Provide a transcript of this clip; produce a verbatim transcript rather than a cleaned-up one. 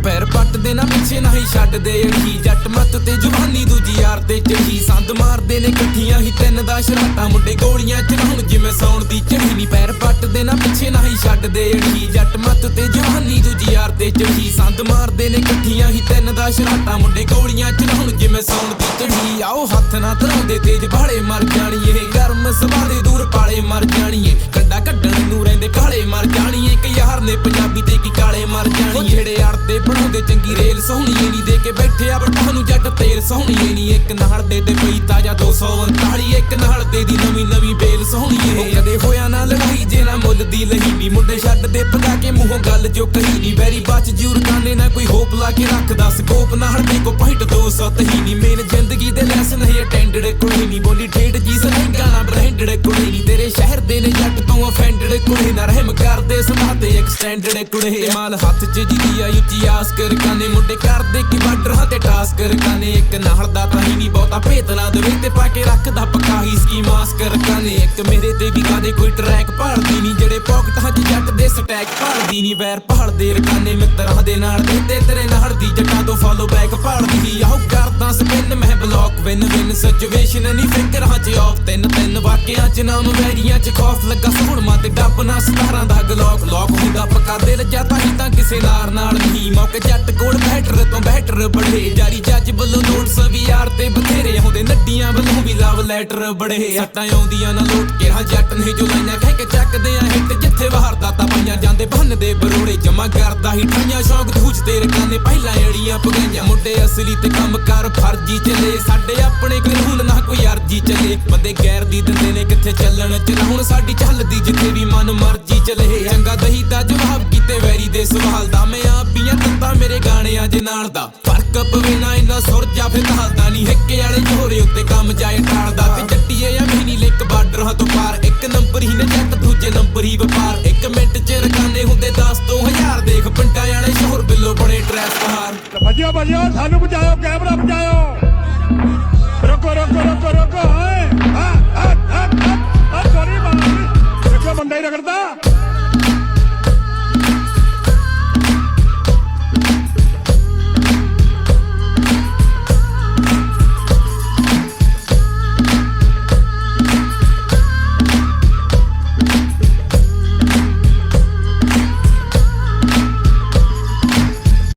पैर पट देना पिछे ना ही छड्ड दे अड़ी जट मत ते जवानी दूजी यार ते चढ़ी संद मारदे ने कट्ठियां ही तिन दा शराटा मुंडे गोलियां चलाउण जिवें सौण दी चढ़ी नी पैर पट देना पिछे ना ही छड्ड दे अड़ी जट मत ते जवानी दूजी यार ते चढ़ी संद मारदे ने कट्ठियां ही तिन दा शराटा मुंडे गोलियां चलाउण जिवें सौण दी चढ़ी आओ हत्थ ना धराउंदे तेज भाले मर जाणीए गर्म सभा दे दूर पाले मर जाणीए कंडा कड्डण नूं रहिंदे काले मर जाणीए एक यार ने पंजाबी ते की काले मर जाणीए ਜਿਹੜੇ ਅੜਦੇ ਬਣਾਉਂਦੇ ਚੰਗੀ ਰੇਲ ਸੋਹਣੀਏ ਨੀ ਦੇ ਕੇ ਬੈਠੇ ਆ ਬਟਾਂ ਨੂੰ ਜੱਟ ਤੇਲ ਸੋਹਣੀਏ ਨੀ ਇੱਕ ਨਾਲ ਦੇ ਤੇ ਪਈ ਤਾਜਾ ਦੋ ਸੌ ਉਨਤਾਲੀ ਇੱਕ ਨਾਲ ਦੇ ਦੀ ਨਵੀਂ ਨਵੀਂ ਬੇਲ ਸੋਹਣੀਏ ਕਦੇ ਹੋਇਆ ਨਾ ਲੜਾਈ ਜੇ ਨਾ ਮੁੱਲ ਦੀ ਲਹੀ ਨੀ ਮੁੰਡੇ ਛੱਡ ਦੇ ਪਗਾ ਕੇ ਮੂੰਹੋਂ ਗੱਲ ਜੋ ਕਹੀ ਨੀ ਵੈਰੀ ਬਚ ਜੂਰ ਕਾਨੇ ਨਾ ਕੋਈ ਹੋਪ ਲਾ ਕੇ ਰੱਖਦਾ ਸਕੋਪ ਨਾ ਹੜਦੇ ਕੋ ਪੁਆਇੰਟ ਦੋ ਸੌ ਤਹੀ ਨੀ ਮੇਨ ਜ਼ਿੰਦਗੀ ਦੇ ਲੈਸਨ ਹੀ ਅਟੈਂਡਡ ਕੋਈ ਨੀ ਬੋਲੀ ਠੇਡ ਜੀ ਸਲੰਗਾ ਨਾ ਬ੍ਰਾਂਡਡ ਕੁੜੀ ਨੀ ਤੇਰੇ ਸ਼ਹਿਰ ਦੇ ਨੇ ਜੱਟ ਤੋਂ ਅਫੈਂਡਡ ਕੁੜੀ ਨਾ ਰਹਿਮ ਕਰਦੇ ਸੁਣਾ ਤੇ ਐਕਸਟੈਂਡਡ ਕੁੜੀ ਮਾਲ ਹੱਥ ਚ ਜਿਹਦੀ ਆ ਉੱਚੀ ਆਸ ਕਰ ਕਾਨੇ ਮੁੰਡੇ ਕਰਦੇ ਕੀ ਬਾਰਡਰਾਂ ਤੇ ਟਾਸ ਕਰ ਕਾਨੇ ਇੱਕ ਨਾਲ ਦਾ ਤਾਂ ਹੀ ਨਹੀਂ ਬਹੁਤਾ ਭੇਤ ਨਾ ਦੇਵੇ ਤੇ ਪਾ ਕੇ ਰੱਖਦਾ ਪੱਕਾ ਹੀ ਸਕੀਮਾਸ ਕਰ ਕਾਨੇ ਇੱਕ ਮੇਰੇ ਤੇ ਵੀ ਕਾਦੇ ਕੋਈ ਟਰੈਕ ਭਾਲਦੀ ਨਹੀਂ ਜਿਹੜੇ ਪੌਕਟਾਂ 'ਚ ਜੱਟ ਦੇ ਸਟੈਕ ਭਾਲਦੀ ਨਹੀਂ ਵੈਰ ਭਾਲਦੇ ਰਕਾਨੇ ਮਿੱਤਰਾਂ ਦੇ ਨਾਲ ਦੇ ਤੇ ਤੇਰੇ ਨਾਲ ਦੀ ਜੱਟਾਂ ਤੋਂ ਫਾਲੋ ਬੈਕ ਭਾਲਦੀ ਆਹੋ ਕਰਦਾ ਸਪਿਨ ਮੈਂ ਬਲੌਕ ਵਿਨ ਵਿਨ ਸਿਚੁਏਸ਼ਨ ਨਹੀਂ ਫਿਕਰਾਂ 'ਚ ਆਫ ਤਿੰਨ ਤਿੰਨ ਵਾਕਿਆਂ 'ਚ ਨਾਮ ਵੈਰੀਆਂ 'ਚ ਖੌਫ ਲੱਗਾ ਸੋਹਣਮਾ ਤੇ ਡੱਬ ਨਾ ਸਤਾਰਾਂ ਦਾ ਗਲੋਕ ਲੋਕ ਹੁੰਦਾ ਪੱਕਾ ਦਿਲ ਜਾਂ ਹੀ ਤਾਂ ਕਿਸੇ ਨਾਰ ਨਾਲ ਨਹੀਂ ਮੌਕੇ ਜੱਟ ਕੋਲ ਬੈਟਰ ਤੋਂ ਬੈਟਰ ਬੜੇ ਜਾਰੀ ਜੱਜ ਵੱਲੋਂ ਨੋਟਸ ਵੀ ਯਾਰ ਤੇ ਬਥੇਰੇ ਆਉਂਦੇ ਨੱਡੀਆਂ ਵੱਲੋਂ ਵੀ ਲਵ ਲੈਟਰ ਬੜੇ ਸੱਟਾਂ ਆਉਂਦੀਆਂ ਨਾ ਲੋਟ ਕੇ ਹਾਂ ਜੱਟ ਨਹੀਂ ਜੋ ਲਾਈਆਂ ਕਹਿ ਕੇ ਚੱਕਦੇ ਆ ਹਿੱਟ ਜਿੱਥੇ ਵਾਰਦਾਤਾਂ ਪਾਈਆਂ ਜਾਂਦੇ ਬੰਨਦੇ ਬਰੋੜੇ ਜਮਾ ਕਰਦਾ ਹੀ ਠਾਈਆਂ ਸ਼ੌਕ ਦੂਜ ਤੇਰੇ ਕਾਨੇ ਪਹਿਲਾਂ ਏੜੀਆਂ ਪਗਾਈਆਂ ਮੁੰਡੇ ਅਸਲੀ ਤੇ ਕੰਮ ਕਰ ਫਰਜੀ ਚੱਲੇ ਸਾਡੇ ਆਪਣੇ ਕਾਨੂੰਨ ਨਾ ਕੋਈ ਅਰਜੀ ਚੱਲੇ ਬੰਦੇ ਗੈਰ ਦੀ ਦਿੰਦੇ ਨੇ ਕਿੱਥੇ ਚੱਲਣ ਚਲਾ ਹੁਣ ਸਾਡੀ ਚੱਲਦੀ ਜਿੱਥੇ ਵੀ ਮਨ ਮਰਜੀ ਚੱਲੇ ਚੰਗਾ ਦਹੀ ਦਾ ਜਵਾਬ ਕੀਤੇ ਵੈਰੀ ਦੇ ਸਵਾਲ ਦਾ ਮੈਂ ਆਪ ਪੀਆਂ ਤੰਤਾ ਮੇਰੇ ਗਾਣਿਆਂ ਦੇ ਨਾਲ ਦਾ ਫਰਕ ਪਵੇ ਨਾ ਇੰਨਾ ਸੁਰ ਜਾ ਫਿਰ ਹਾਲਦਾ ਨਹੀਂ ਹਿੱਕੇ ਵਾਲੇ ਜੋਰੇ ਉੱਤੇ ਕੰਮ ਜਾਏ ਟਾਲਦਾ ਤੇ ਜੱਟੀਏ ਆ ਮਹੀਨੀ ਲਿਕ ਬਾਰਡਰਾਂ ਤੋਂ ਪਾਰ ਇੱਕ ਨੰਬਰ ਹੀ ਨੇ ਜੱਟ ਦੂਜੇ ਨੰਬਰ ਹੀ ਵਪਾਰ ਇੱਕ ਮਿੰਟ ਚ ਰਕਾਨੇ ਹੁੰਦੇ ਦਸ ਤੋਂ ਹਜ਼ਾਰ ਦੇਖ ਪਿੰਡਾਂ ਵਾਲੇ ਸ਼ੋਰ ਬਿੱਲੋ ਬੜੇ ਟਰੈਸ ਬਹਾਰ ਭੱਜਿਓ ਭੱਜਿਓ ਸਾਨੂੰ ਬਚਾਓ ਕੈਮਰਾ ਬਚਾਓ